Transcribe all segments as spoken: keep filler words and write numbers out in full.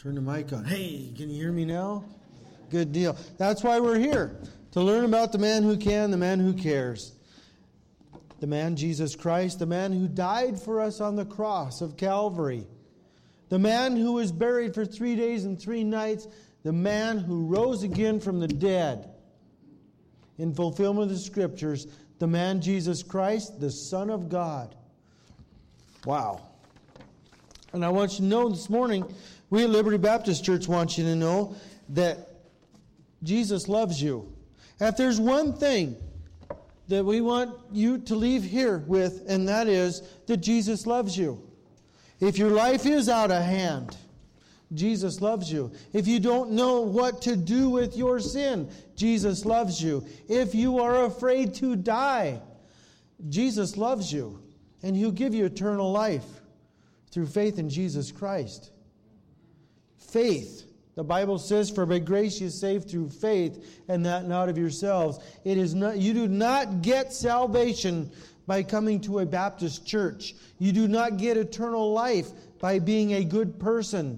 Turn the mic on. Hey, can you hear me now? Good deal. That's why we're here, to learn about the man who can, the man who cares. The man, Jesus Christ, the man who died for us on the cross of Calvary. The man who was buried for three days and three nights. The man who rose again from the dead. In fulfillment of the Scriptures, the man, Jesus Christ, the Son of God. Wow. And I want you to know this morning, we at Liberty Baptist Church want you to know that Jesus loves you. If there's one thing that we want you to leave here with, and that is that Jesus loves you. If your life is out of hand, Jesus loves you. If you don't know what to do with your sin, Jesus loves you. If you are afraid to die, Jesus loves you. And He'll give you eternal life through faith in Jesus Christ. Faith. The Bible says, "For by grace you are saved through faith, and that not of yourselves." It is not. You do not get salvation by coming to a Baptist church. You do not get eternal life by being a good person.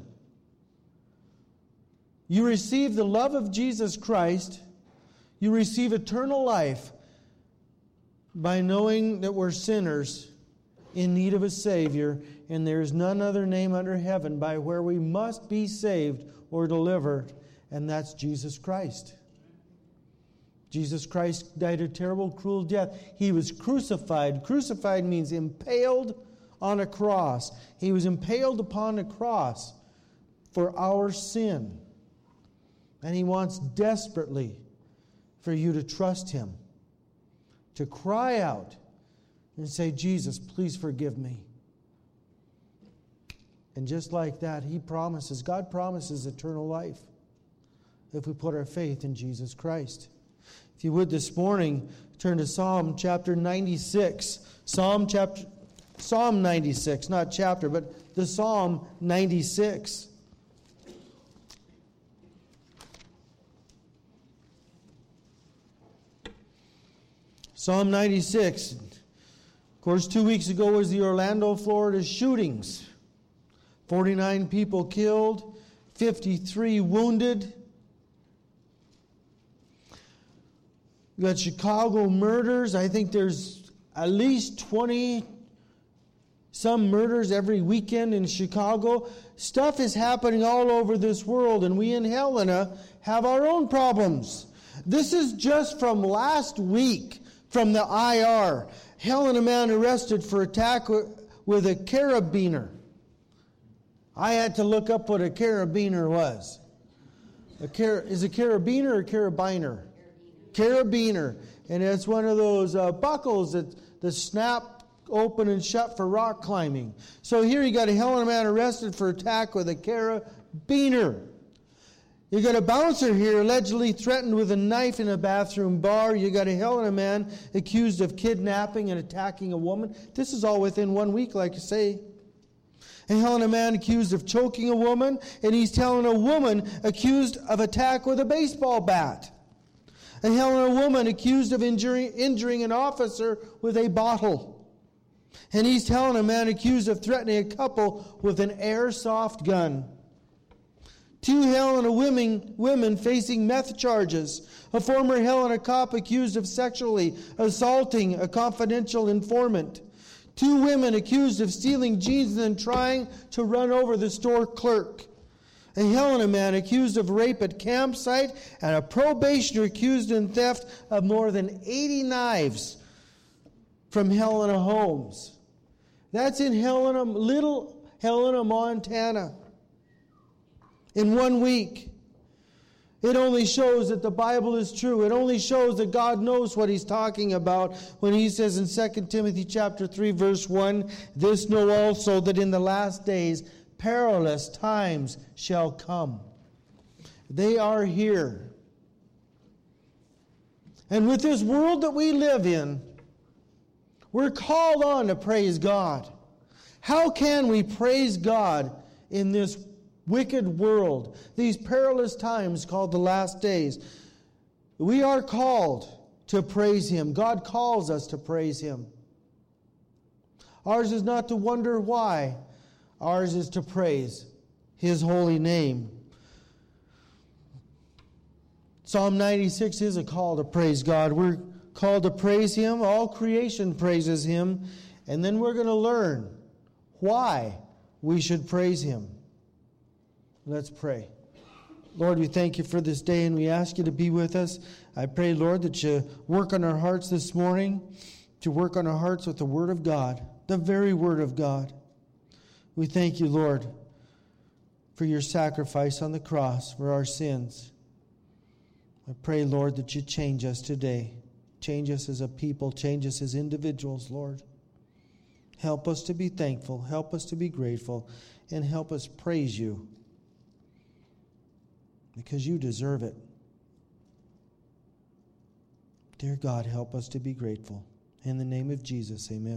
You receive the love of Jesus Christ. You receive eternal life by knowing that we're sinners in need of a Savior, and there is none other name under heaven by where we must be saved or delivered, and that's Jesus Christ. Jesus Christ died a terrible, cruel death. He was crucified. Crucified means impaled on a cross. He was impaled upon a cross for our sin. And He wants desperately for you to trust Him, to cry out and say, "Jesus, please forgive me." And just like that, He promises, God promises eternal life if we put our faith in Jesus Christ. If you would this morning, turn to Psalm chapter ninety-six. Psalm chapter, Psalm ninety-six, not chapter, but the Psalm ninety-six. Psalm ninety-six. Of course, two weeks ago was the Orlando, Florida shootings. forty-nine people killed, fifty-three wounded. You got Chicago murders. I think there's at least twenty some murders every weekend in Chicago. Stuff is happening all over this world, and we in Helena have our own problems. This is just from last week from the I R. Helena man arrested for attack with a carabiner. I had to look up what a carabiner was. A car- is a carabiner or carabiner? Carabiner. And it's one of those uh, buckles that, that snap open and shut for rock climbing. So here you got a Helena man arrested for attack with a carabiner. You got a bouncer here allegedly threatened with a knife in a bathroom bar. You got a Helena man accused of kidnapping and attacking a woman. This is all within one week, like I say. A Helena man accused of choking a woman, and he's telling a woman accused of attack with a baseball bat. A Helena woman accused of injuring, injuring an officer with a bottle. And he's telling a man accused of threatening a couple with an airsoft gun. Two Helena women, women facing meth charges. A former Helena cop accused of sexually assaulting a confidential informant. Two women accused of stealing jeans and then trying to run over the store clerk. A Helena man accused of rape at campsite, and a probationer accused in theft of more than eighty knives from Helena homes. That's in Helena, little Helena, Montana. In one week. It only shows that the Bible is true. It only shows that God knows what He's talking about when He says in Second Timothy chapter three, verse one, "This know also that in the last days perilous times shall come." They are here. And with this world that we live in, we're called on to praise God. How can we praise God in this wicked world, these perilous times called the last days? We are called to praise Him. God calls us to praise Him. Ours is not to wonder why. Ours is to praise. His holy name. Psalm ninety-six is a call to praise God. We're called to praise Him. All creation praises Him. And then we're going to learn why we should praise Him. Let's pray. Lord, we thank You for this day, and we ask You to be with us. I pray, Lord, that You work on our hearts this morning, to work on our hearts with the Word of God, the very Word of God. We thank You, Lord, for Your sacrifice on the cross for our sins. I pray, Lord, that You change us today. Change us as a people. Change us as individuals, Lord. Help us to be thankful. Help us to be grateful. And help us praise You, because You deserve it. Dear God, help us to be grateful. In the name of Jesus, amen.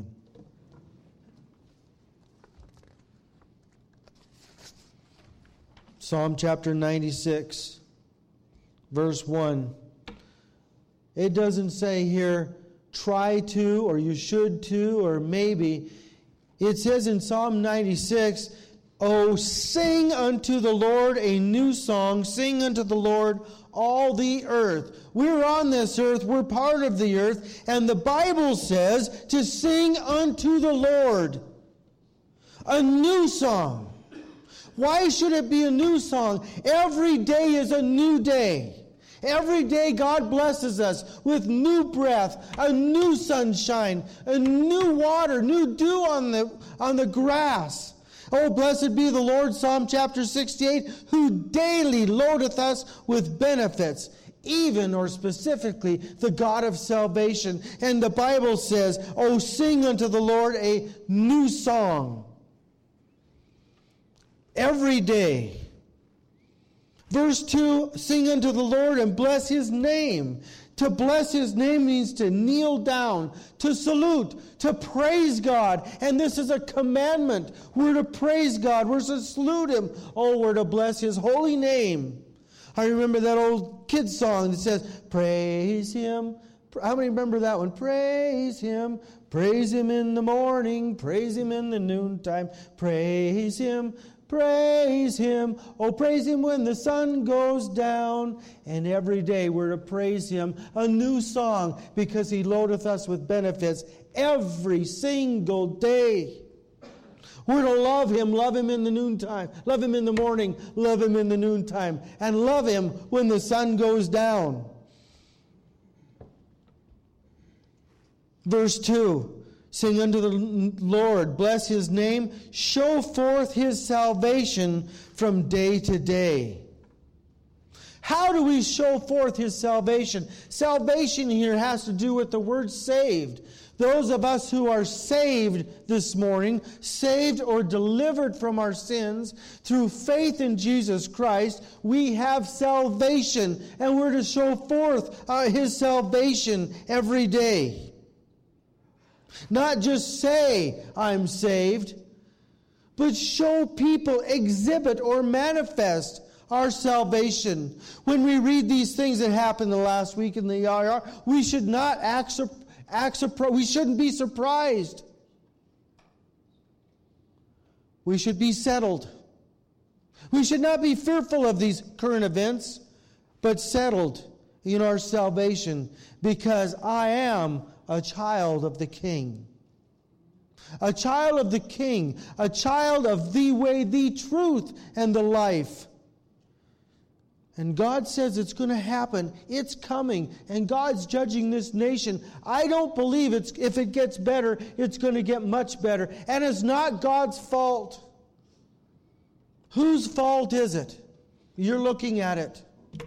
Psalm chapter ninety-six. Verse one, it doesn't say here, try to, or you should to, or maybe. It says in Psalm ninety-six, oh, sing unto the Lord a new song, sing unto the Lord all the earth. We're on this earth, we're part of the earth, and the Bible says to sing unto the Lord a new song. Why should it be a new song? Every day is a new day. Every day God blesses us with new breath, a new sunshine, a new water, new dew on the, on the grass. Oh, blessed be the Lord, Psalm chapter sixty-eight, who daily loadeth us with benefits, even or specifically the God of salvation. And the Bible says, oh, sing unto the Lord a new song. Every day. Verse two, sing unto the Lord and bless His name. To bless His name means to kneel down, to salute, to praise God. And this is a commandment. We're to praise God. We're to salute Him. Oh, we're to bless His holy name. I remember that old kid's song that says, praise Him. How many remember that one? Praise Him. Praise Him in the morning. Praise Him in the noontime. Praise Him. Praise Him. Oh, praise Him when the sun goes down. And every day we're to praise Him. A new song, because He loadeth us with benefits every single day. We're to love Him. Love Him in the noontime. Love Him in the morning. Love Him in the noontime. And love Him when the sun goes down. Verse two. Sing unto the Lord, bless His name, show forth His salvation from day to day. How do we show forth His salvation? Salvation here has to do with the word saved. Those of us who are saved this morning, saved or delivered from our sins through faith in Jesus Christ, we have salvation, and we're to show forth uh, His salvation every day. Not just say, I'm saved, but show people, exhibit or manifest our salvation. When we read these things that happened the last week in the I R, we should not act, act we shouldn't be surprised. We should be settled. We should not be fearful of these current events, but settled in our salvation, because I am a child of the King. A child of the King. A child of the way, the truth, and the life. And God says it's going to happen. It's coming. And God's judging this nation. I don't believe it's if it gets better, it's going to get much better. And it's not God's fault. Whose fault is it? You're looking at it.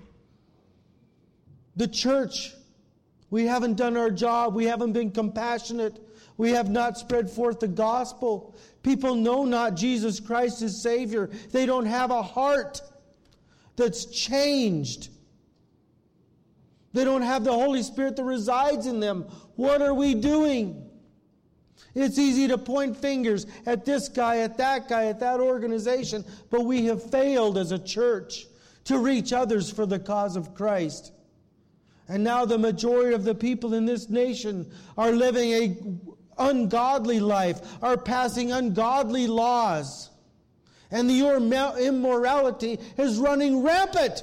The church. We haven't done our job. We haven't been compassionate. We have not spread forth the gospel. People know not Jesus Christ as Savior. They don't have a heart that's changed. They don't have the Holy Spirit that resides in them. What are we doing? It's easy to point fingers at this guy, at that guy, at that organization, but we have failed as a church to reach others for the cause of Christ. And now the majority of the people in this nation are living an ungodly life, are passing ungodly laws. And the immorality is running rampant.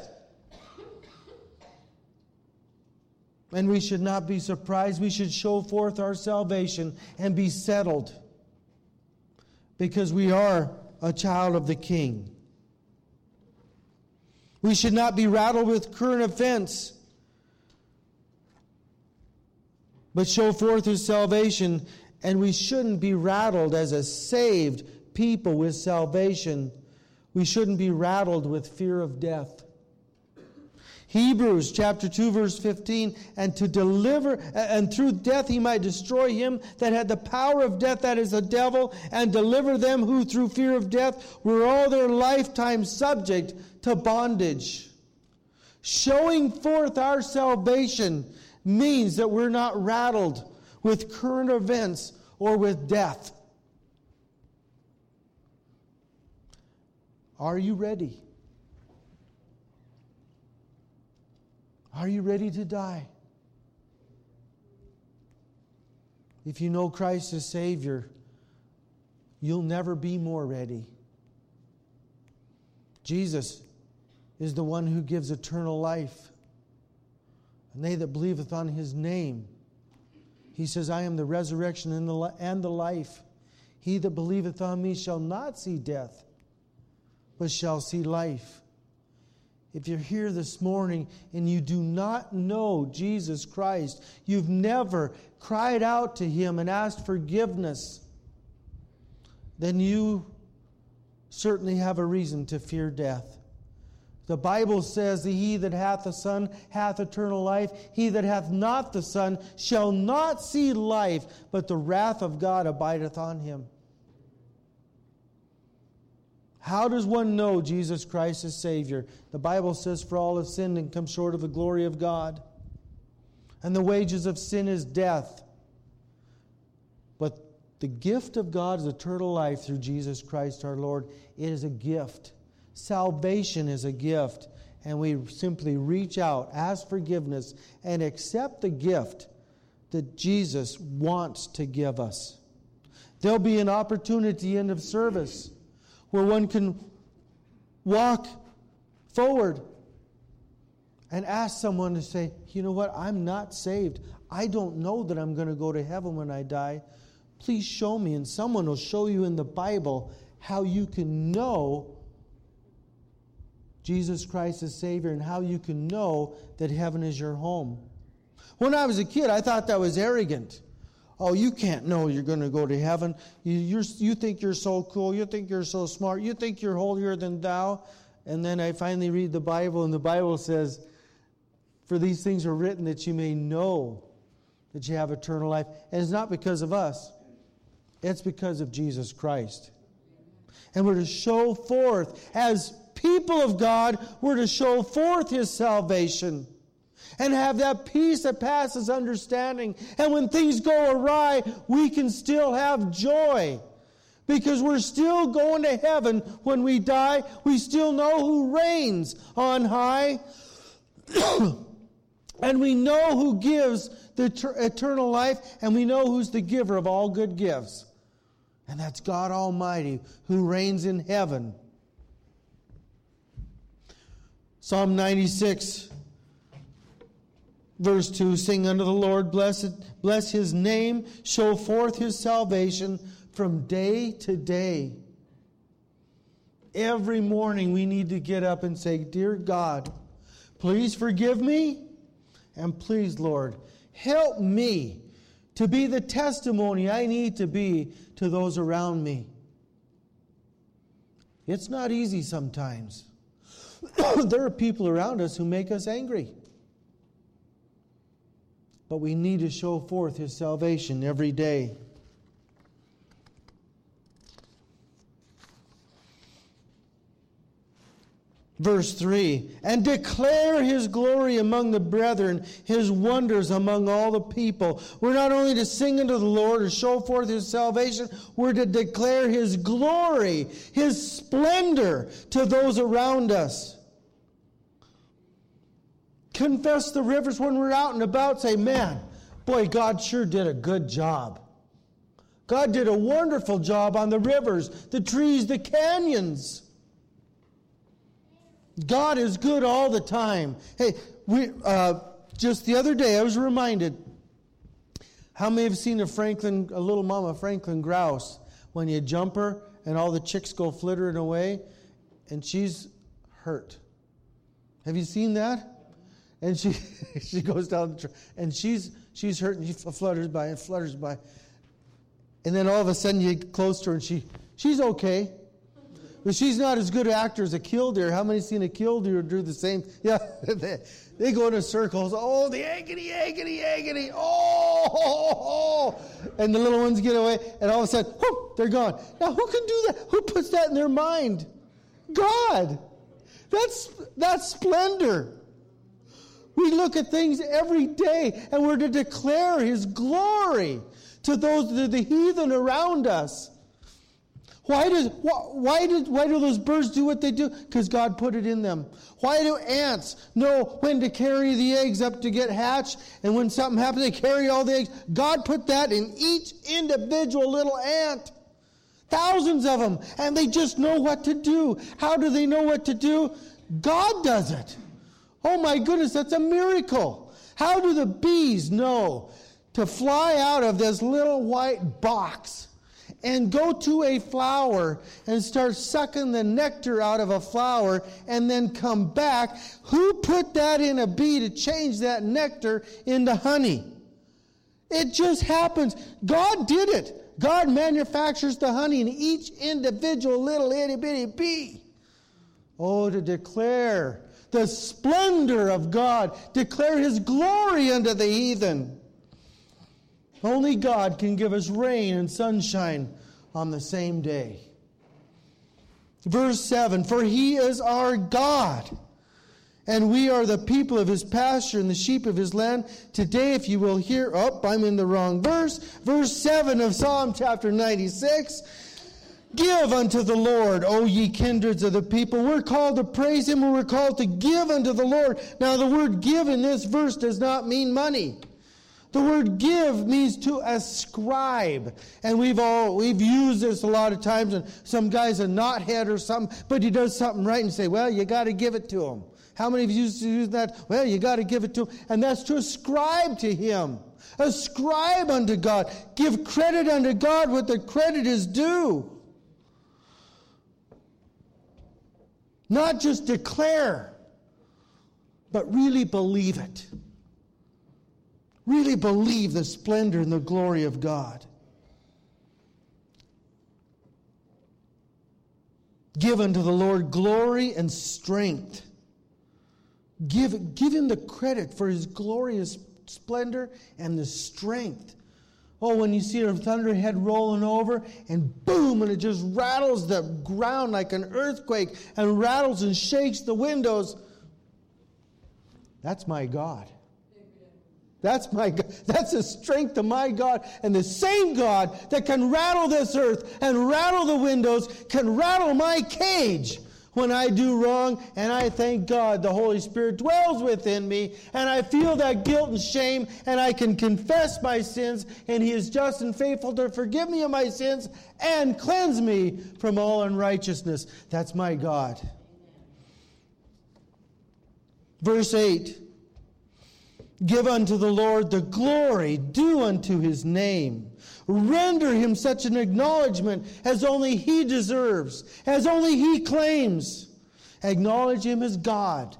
And we should not be surprised. We should show forth our salvation and be settled, because we are a child of the King. We should not be rattled with current events, but show forth His salvation. And we shouldn't be rattled as a saved people with salvation. We shouldn't be rattled with fear of death. Hebrews chapter two verse fifteen, and to deliver, and through death He might destroy him that had the power of death, that is the devil, and deliver them who through fear of death were all their lifetime subject to bondage. Showing forth our salvation means that we're not rattled with current events or with death. Are you ready? Are you ready to die? If you know Christ as Savior, you'll never be more ready. Jesus is the one who gives eternal life. And they that believeth on His name, He says, I am the resurrection and the, and the life. He that believeth on Me shall not see death, but shall see life. If you're here this morning and you do not know Jesus Christ, you've never cried out to Him and asked forgiveness, then you certainly have a reason to fear death. The Bible says that he that hath the Son hath eternal life. He that hath not the Son shall not see life, but the wrath of God abideth on him. How does one know Jesus Christ as Savior? The Bible says, for all have sinned and come short of the glory of God. And the wages of sin is death. But the gift of God is eternal life through Jesus Christ our Lord. It is a gift. Salvation is a gift. And we simply reach out, ask forgiveness, and accept the gift that Jesus wants to give us. There'll be an opportunity end of service where one can walk forward and ask someone to say, you know what, I'm not saved. I don't know that I'm going to go to heaven when I die. Please show me. And someone will show you in the Bible how you can know Jesus Christ as Savior and how you can know that heaven is your home. When I was a kid, I thought that was arrogant. Oh, you can't know you're going to go to heaven. You, you're, you think you're so cool. You think you're so smart. You think you're holier than thou. And then I finally read the Bible, and the Bible says, for these things are written that you may know that you have eternal life. And it's not because of us. It's because of Jesus Christ. And we're to show forth, as people of God, we're to show forth His salvation. And have that peace that passes understanding. And when things go awry, we can still have joy. Because we're still going to heaven when we die. We still know who reigns on high. And we know who gives the ter- eternal life. And we know who's the giver of all good gifts. And that's God Almighty, who reigns in heaven. Psalm ninety-six. Verse two, sing unto the Lord, blessed, bless His name, show forth His salvation from day to day. Every morning we need to get up and say, dear God, please forgive me, and please, Lord, help me to be the testimony I need to be to those around me. It's not easy sometimes. There are people around us who make us angry. But we need to show forth His salvation every day. Verse three, and declare His glory among the brethren, His wonders among all the people. We're not only to sing unto the Lord or show forth His salvation, we're to declare His glory, His splendor to those around us. Confess the rivers when we're out and about. Say, man, boy, God sure did a good job. God did a wonderful job on the rivers, the trees, the canyons. God is good all the time. Hey, we uh, just the other day I was reminded. How many have seen a Franklin, a little mama Franklin grouse, when you jump her and all the chicks go flittering away, and she's hurt? Have you seen that? And she she goes down the tree, and she's she's hurt, and she flutters by and flutters by. And then all of a sudden you get close to her and she she's okay. But she's not as good an actor as a killdeer. How many seen a killdeer do the same? Yeah, they, they go in circles. Oh, the agony, agony, agony. Oh, oh, oh, and the little ones get away, and all of a sudden, whoop, they're gone. Now, who can do that? Who puts that in their mind? God. That's that's splendor. We look at things every day, and we're to declare His glory to those, the, the heathen around us. Why does why, why did why do those birds do what they do? Because God put it in them. Why do ants know when to carry the eggs up to get hatched, and when something happens, they carry all the eggs? God put that in each individual little ant. Thousands of them, and they just know what to do. How do they know what to do? God does it. Oh my goodness, that's a miracle. How do the bees know to fly out of this little white box and go to a flower and start sucking the nectar out of a flower and then come back? Who put that in a bee to change that nectar into honey? It just happens. God did it. God manufactures the honey in each individual little itty bitty bee. Oh, to declare the splendor of God, declare His glory unto the heathen. Only God can give us rain and sunshine on the same day. Verse seven, for He is our God, and we are the people of His pasture and the sheep of His land. Today, if you will hear, oh, I'm in the wrong verse. Verse seven of Psalm chapter ninety-six. Give unto the Lord, O ye kindreds of the people. We're called to praise Him, and we're called to give unto the Lord. Now, the word give in this verse does not mean money. The word give means to ascribe. And we've all, we've used this a lot of times, and some guy's a knothead or something, but he does something right and say, well, you got to give it to him. How many of you used to use that? Well, you got to give it to him. And that's to ascribe to Him. Ascribe unto God. Give credit unto God what the credit is due. Not just declare, but really believe it. Really believe the splendor and the glory of God. Give unto the Lord glory and strength. Give, give Him the credit for His glorious splendor and the strength. Oh, when you see a thunderhead rolling over, and boom, and it just rattles the ground like an earthquake, and rattles and shakes the windows. That's my God. That's my God. That's the strength of my God. And the same God that can rattle this earth and rattle the windows can rattle my cage when I do wrong. And I thank God the Holy Spirit dwells within me, and I feel that guilt and shame, and I can confess my sins, and He is just and faithful to forgive me of my sins and cleanse me from all unrighteousness. That's my God. Verse eight. Give unto the Lord the glory due unto His name. Render Him such an acknowledgement as only He deserves, as only He claims. Acknowledge Him as God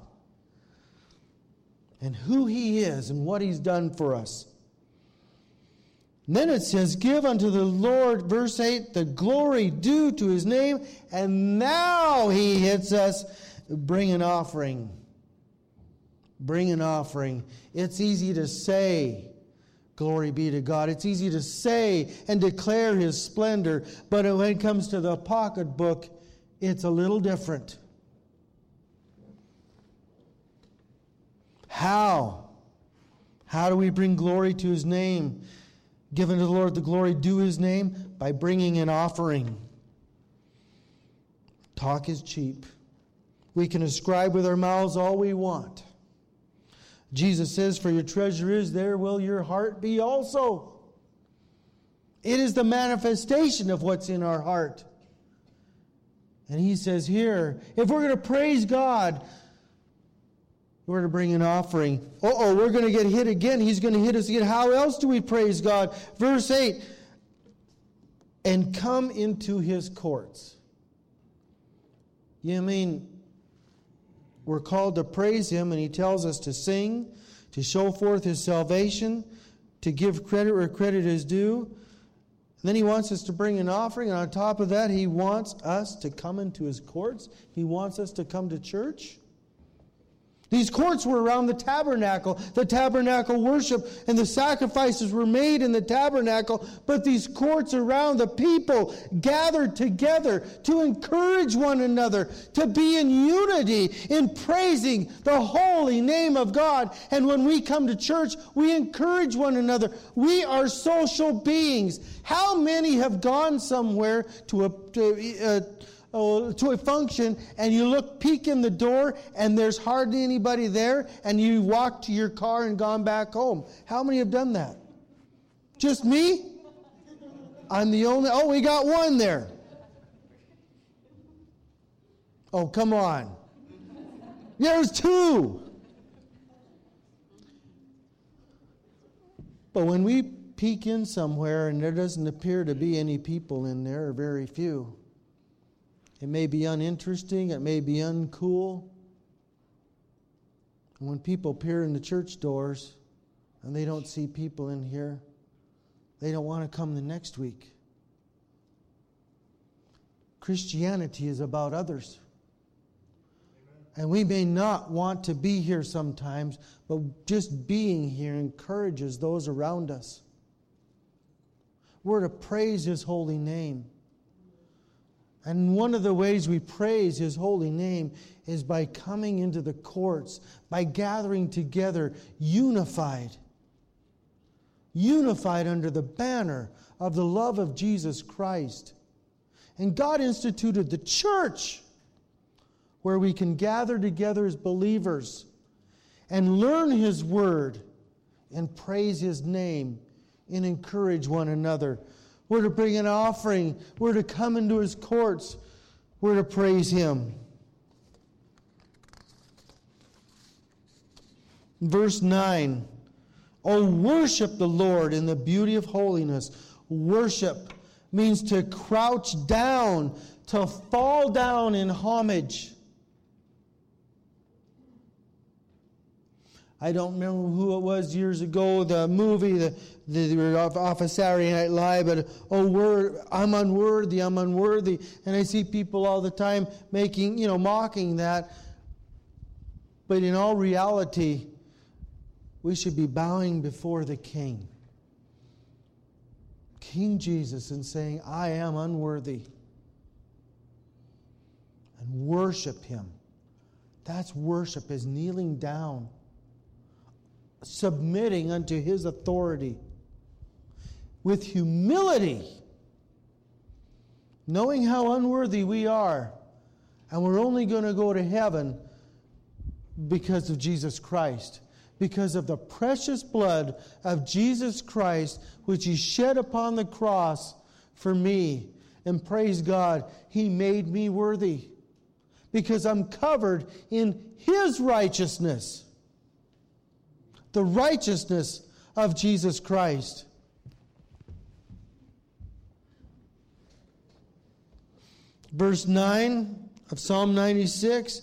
and who He is and what He's done for us. And then it says, give unto the Lord, verse eight, the glory due to His name. And now He hits us, bring an offering. Bring an offering. It's easy to say, glory be to God. It's easy to say and declare His splendor. But when it comes to the pocketbook, it's a little different. How? How do we bring glory to His name? Give unto the Lord the glory due His name by bringing an offering. Talk is cheap. We can ascribe with our mouths all we want. Jesus says, for your treasure is there, will your heart be also. It is the manifestation of what's in our heart. And he says here, if we're going to praise God, we're to bring an offering. Uh-oh, we're going to get hit again. He's going to hit us again. How else do we praise God? Verse eight, and come into his courts. You mean we're called to praise him, and he tells us to sing, to show forth his salvation, to give credit where credit is due. And then he wants us to bring an offering, and on top of that, he wants us to come into his courts. He wants us to come to church. These courts were around the tabernacle, the tabernacle worship, and the sacrifices were made in the tabernacle. But these courts around, the people gathered together to encourage one another, to be in unity in praising the holy name of God. And when we come to church, we encourage one another. We are social beings. How many have gone somewhere to a... To, uh, Oh, to a function, and you look, peek in the door, and there's hardly anybody there, and you walk to your car and gone back home? How many have done that? Just me? I'm the only... Oh, we got one there. Oh, come on. There's two. But when we peek in somewhere and there doesn't appear to be any people in there, or very few, it may be uninteresting, it may be uncool. And when people appear in the church doors and they don't see people in here, they don't want to come the next week. Christianity is about others. And we may not want to be here sometimes, but just being here encourages those around us. We're to praise his holy name. And one of the ways we praise his holy name is by coming into the courts, by gathering together, unified. Unified under the banner of the love of Jesus Christ. And God instituted the church, where we can gather together as believers and learn his word and praise his name and encourage one another. We're to bring an offering. We're to come into his courts. We're to praise him. Verse nine. Oh, worship the Lord in the beauty of holiness. Worship means to crouch down, to fall down in homage. I don't remember who it was years ago, the movie, the, the, they were off, off of Saturday Night Live, but, oh, we're, I'm unworthy, I'm unworthy. And I see people all the time making, you know, mocking that. But in all reality, we should be bowing before the King. King Jesus, and saying, I am unworthy. And worship him. That's worship, is kneeling down, submitting unto his authority with humility, knowing how unworthy we are, and we're only going to go to heaven because of Jesus Christ, because of the precious blood of Jesus Christ, which he shed upon the cross for me. And praise God, he made me worthy, because I'm covered in his righteousness. The righteousness of Jesus Christ. Verse nine of Psalm ninety-six.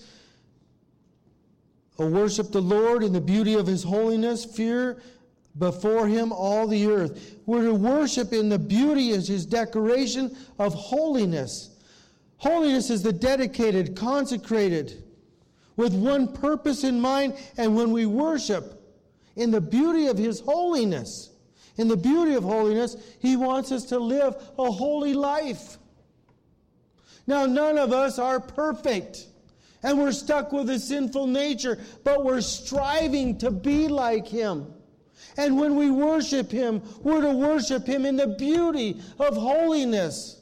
O worship the Lord in the beauty of his holiness. Fear before him all the earth. We're to worship in the beauty of his decoration of holiness. Holiness is the dedicated, consecrated, with one purpose in mind. And when we worship in the beauty of his holiness, in the beauty of holiness, he wants us to live a holy life. Now, none of us are perfect, and we're stuck with a sinful nature, but we're striving to be like him. And when we worship him, we're to worship him in the beauty of holiness.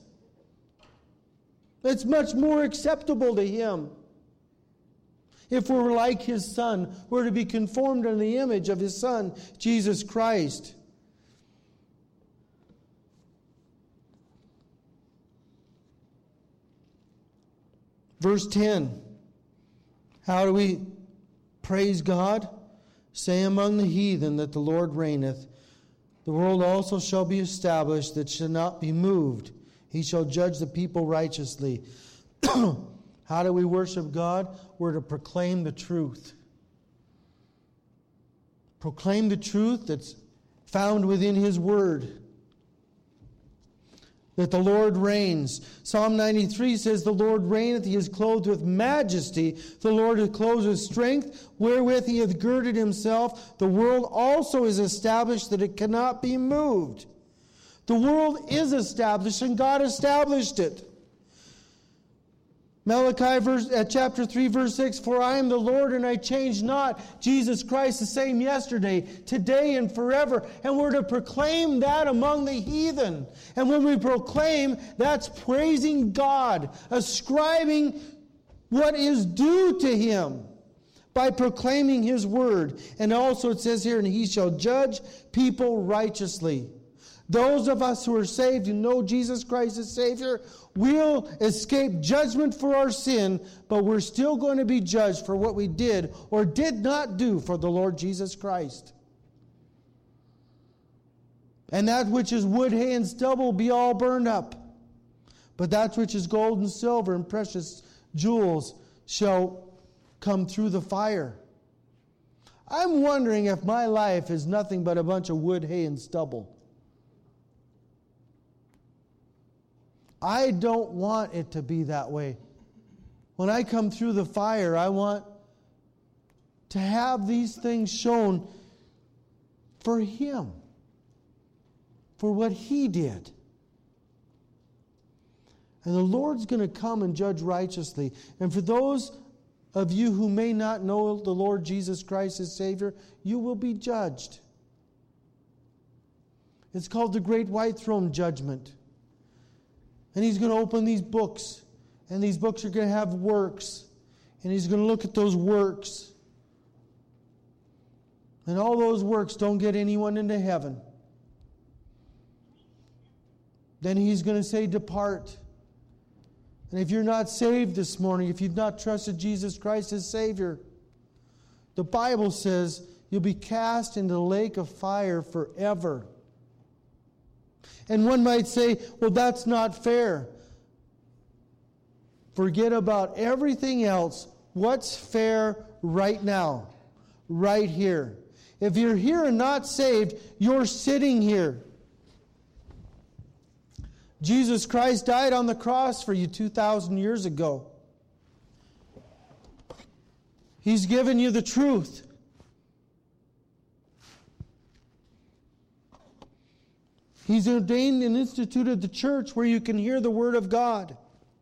It's much more acceptable to him. If we're like his Son, we're to be conformed in the image of his Son, Jesus Christ. Verse ten. How do we praise God? Say among the heathen that the Lord reigneth. The world also shall be established, that shall not be moved. He shall judge the people righteously. How do we worship God? We're to proclaim the truth. Proclaim the truth that's found within His Word. That the Lord reigns. Psalm ninety-three says, the Lord reigneth, He is clothed with majesty. The Lord is clothed with strength, wherewith He hath girded Himself. The world also is established, that it cannot be moved. The world is established, and God established it. Malachi verse, uh, chapter three, verse six, for I am the Lord and I change not. Jesus Christ the same yesterday, today, and forever. And we're to proclaim that among the heathen. And when we proclaim, that's praising God, ascribing what is due to Him by proclaiming His word. And also it says here, and He shall judge people righteously. Those of us who are saved and know Jesus Christ as Savior will escape judgment for our sin, but we're still going to be judged for what we did or did not do for the Lord Jesus Christ. And that which is wood, hay, and stubble will be all burned up. But that which is gold and silver and precious jewels shall come through the fire. I'm wondering if my life is nothing but a bunch of wood, hay, and stubble. I don't want it to be that way. When I come through the fire, I want to have these things shown for Him, for what He did. And the Lord's going to come and judge righteously. And for those of you who may not know the Lord Jesus Christ as Savior, you will be judged. It's called the Great White Throne Judgment. And He's going to open these books. And these books are going to have works. And He's going to look at those works. And all those works don't get anyone into heaven. Then He's going to say, depart. And if you're not saved this morning, if you've not trusted Jesus Christ as Savior, the Bible says you'll be cast into the lake of fire forever. And one might say, well, that's not fair. Forget about everything else. What's fair right now? Right here. If you're here and not saved, you're sitting here. Jesus Christ died on the cross for you two thousand years ago. He's given you the truth. He's ordained and instituted the church where you can hear the Word of God.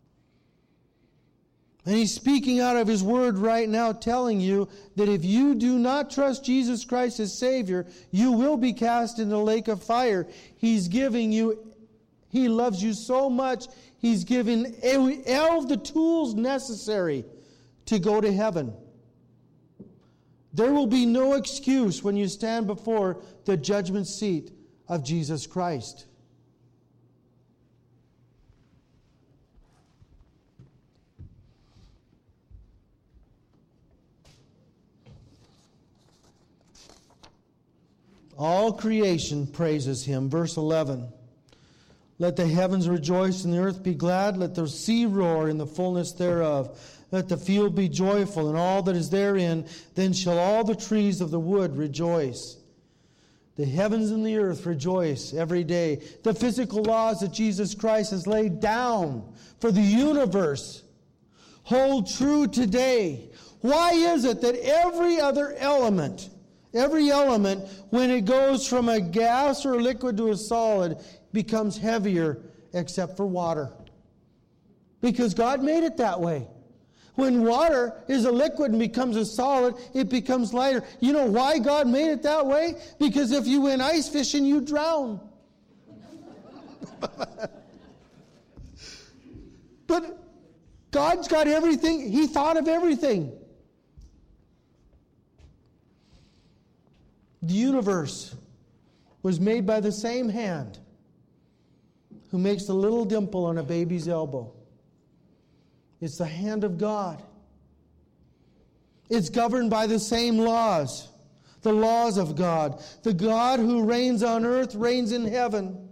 And He's speaking out of His Word right now, telling you that if you do not trust Jesus Christ as Savior, you will be cast in the lake of fire. He's giving you, He loves you so much, He's given all the tools necessary to go to heaven. There will be no excuse when you stand before the judgment seat of Jesus Christ. All creation praises Him. Verse eleven. Let the heavens rejoice and the earth be glad. Let the sea roar in the fullness thereof. Let the field be joyful and all that is therein. Then shall all the trees of the wood rejoice. The heavens and the earth rejoice every day. The physical laws that Jesus Christ has laid down for the universe hold true today. Why is it that every other element, every element, when it goes from a gas or a liquid to a solid, becomes heavier except for water? Because God made it that way. When water is a liquid and becomes a solid, it becomes lighter. You know why God made it that way? Because if you went ice fishing, you'd drown. But God's got everything. He thought of everything. The universe was made by the same hand who makes the little dimple on a baby's elbow. It's the hand of God. It's governed by the same laws, the laws of God. The God who reigns on earth reigns in heaven.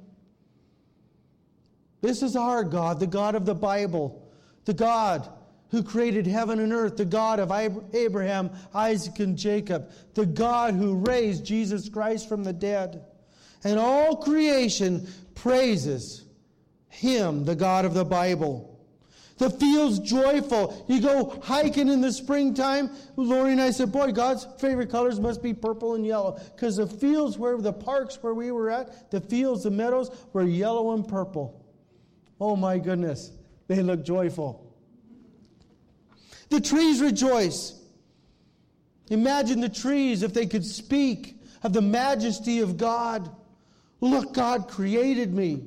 This is our God, the God of the Bible, the God who created heaven and earth, the God of Abraham, Isaac, and Jacob, the God who raised Jesus Christ from the dead. And all creation praises Him, the God of the Bible. The field's joyful. You go hiking in the springtime. Lori and I said, boy, God's favorite colors must be purple and yellow. Because the fields where the parks where we were at, the fields, the meadows, were yellow and purple. Oh my goodness. They look joyful. The trees rejoice. Imagine the trees if they could speak of the majesty of God. Look, God created me.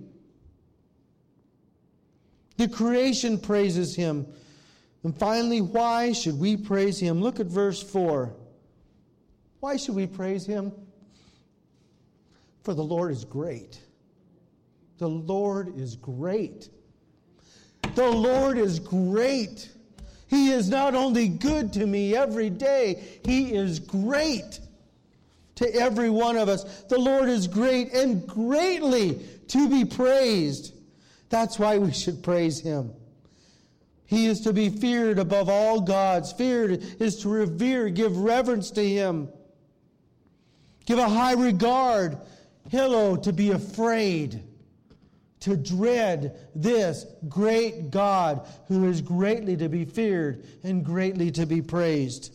The creation praises Him. And finally, why should we praise Him? Look at verse four. Why should we praise Him? For the Lord is great. The Lord is great. The Lord is great. He is not only good to me every day, He is great to every one of us. The Lord is great and greatly to be praised. That's why we should praise Him. He is to be feared above all gods. Feared is to revere, give reverence to Him. Give a high regard. Hello, to be afraid. To dread this great God who is greatly to be feared and greatly to be praised.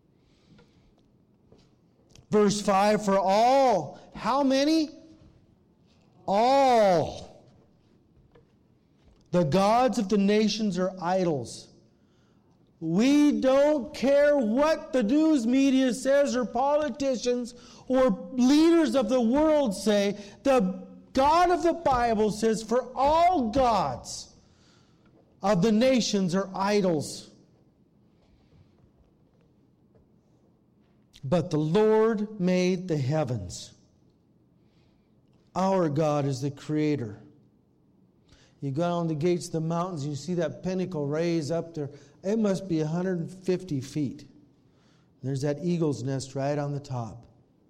Verse five, for all, how many? All. The gods of the nations are idols. We don't care what the news media says or politicians or leaders of the world say. The God of the Bible says, for all gods of the nations are idols. But the Lord made the heavens. Our God is the creator. You go down the gates of the mountains, you see that pinnacle raised up there. It must be one hundred fifty feet. There's that eagle's nest right on the top.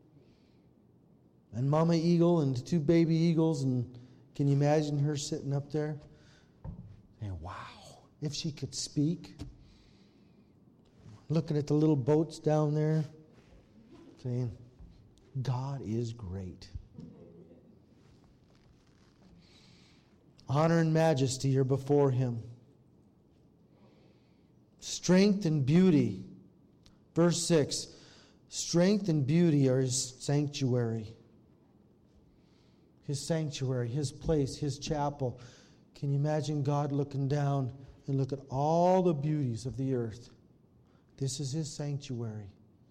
And Mama Eagle and the two baby eagles, and can you imagine her sitting up there? And wow, if she could speak. Looking at the little boats down there, saying, God is great. Honor and majesty are before Him. Strength and beauty. Verse six. Strength and beauty are His sanctuary. His sanctuary, His place, His chapel. Can you imagine God looking down and look at all the beauties of the earth? This is His sanctuary.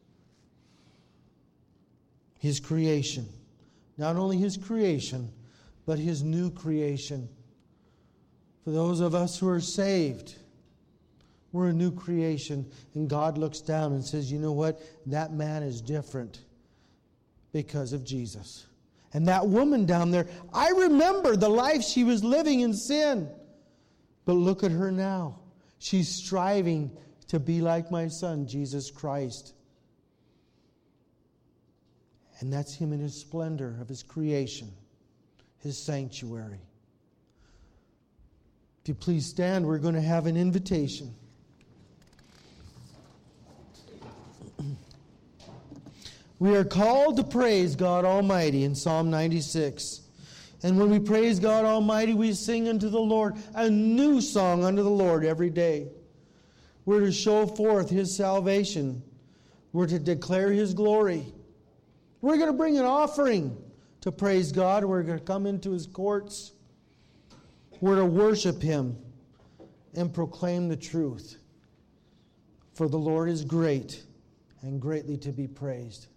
His creation. Not only His creation, but His new creation. For those of us who are saved, we're a new creation. And God looks down and says, you know what? That man is different because of Jesus. And that woman down there, I remember the life she was living in sin. But look at her now. She's striving to be like my Son, Jesus Christ. And that's Him in His splendor of His creation, His sanctuary. If you please stand, we're going to have an invitation. We are called to praise God Almighty in Psalm ninety-six. And when we praise God Almighty, we sing unto the Lord a new song unto the Lord every day. We're to show forth His salvation. We're to declare His glory. We're going to bring an offering to praise God. We're going to come into His courts. We're to worship Him and proclaim the truth. For the Lord is great and greatly to be praised.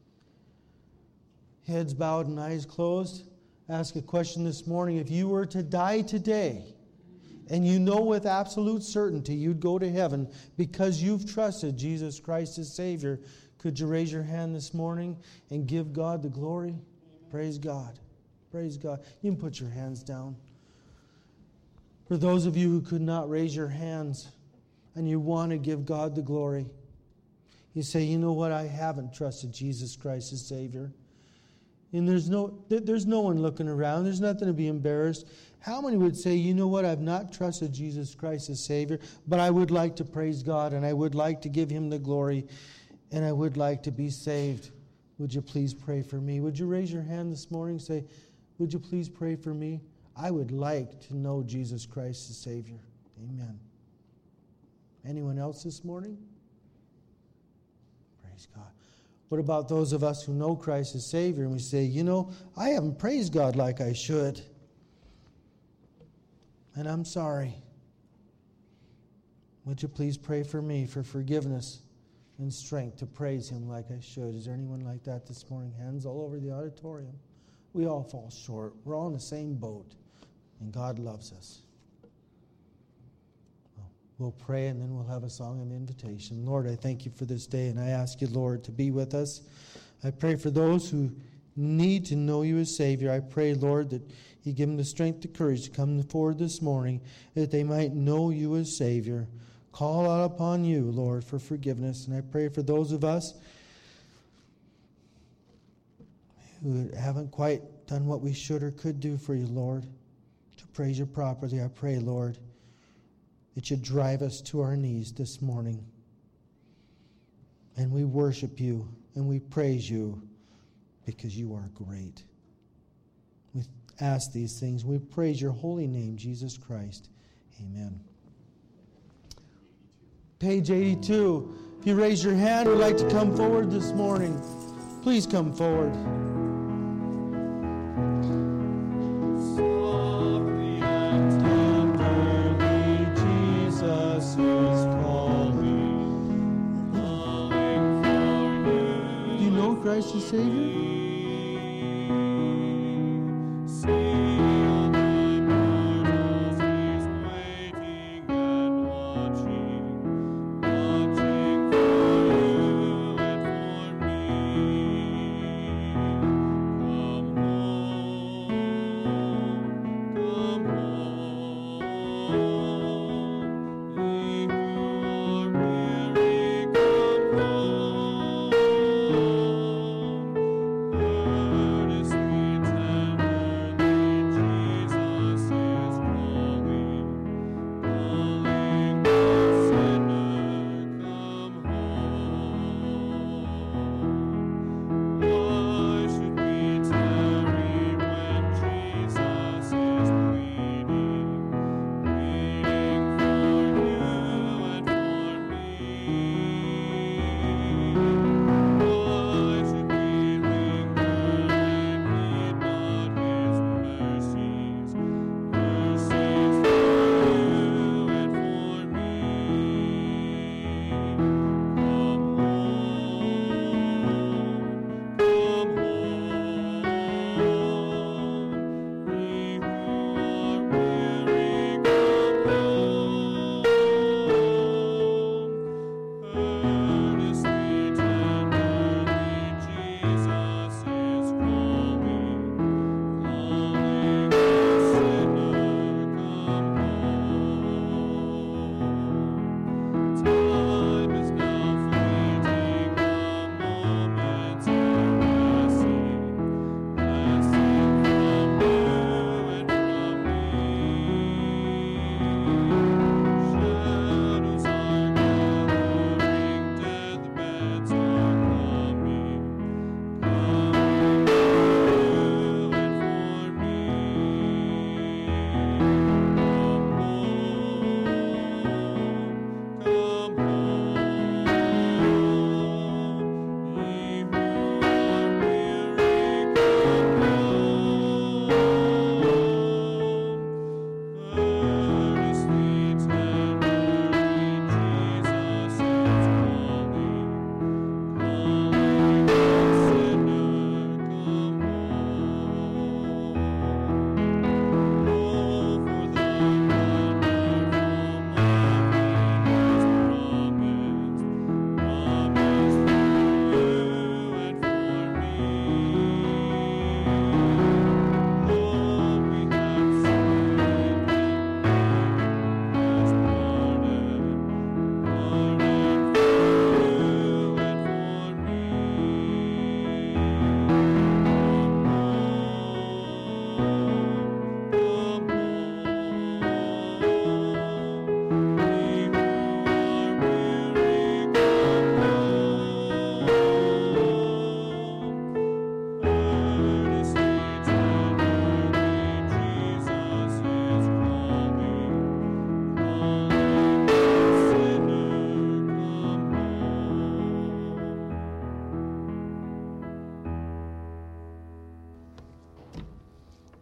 Heads bowed and eyes closed. Ask a question this morning. If you were to die today, and you know with absolute certainty you'd go to heaven because you've trusted Jesus Christ as Savior, could you raise your hand this morning and give God the glory? Praise God. Praise God. You can put your hands down. For those of you who could not raise your hands, and you want to give God the glory. You say, you know what, I haven't trusted Jesus Christ as Savior. And there's no there's no one looking around. There's nothing to be embarrassed. How many would say, you know what, I've not trusted Jesus Christ as Savior, but I would like to praise God, and I would like to give Him the glory, and I would like to be saved. Would you please pray for me? Would you raise your hand this morning and say, would you please pray for me? I would like to know Jesus Christ as Savior. Amen. Anyone else this morning? Praise God. What about those of us who know Christ as Savior and we say, you know, I haven't praised God like I should. And I'm sorry. Would you please pray for me for forgiveness and strength to praise Him like I should? Is there anyone like that this morning? Hands all over the auditorium. We all fall short. We're all in the same boat. And God loves us. Well, we'll pray and then we'll have a song of invitation. Lord, I thank You for this day, and I ask You, Lord, to be with us. I pray for those who need to know You as Savior. I pray, Lord, that You give them the strength, the courage to come forward this morning, that they might know You as Savior. Call out upon You, Lord, for forgiveness. And I pray for those of us who haven't quite done what we should or could do for You, Lord, to praise You properly. I pray, Lord, that You drive us to our knees this morning. And we worship You and we praise You because You are great. We ask these things. We praise Your holy name, Jesus Christ. Amen. Page eighty-two. If you raise your hand and would like to come forward this morning, please come forward. Softly and tenderly, Jesus is calling, calling for you. Do you know Christ as Savior?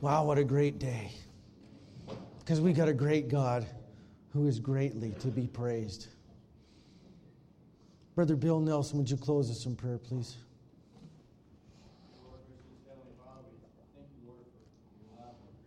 Wow, what a great day. Because we got a great God who is greatly to be praised. Brother Bill Nelson, would you close us in prayer, please?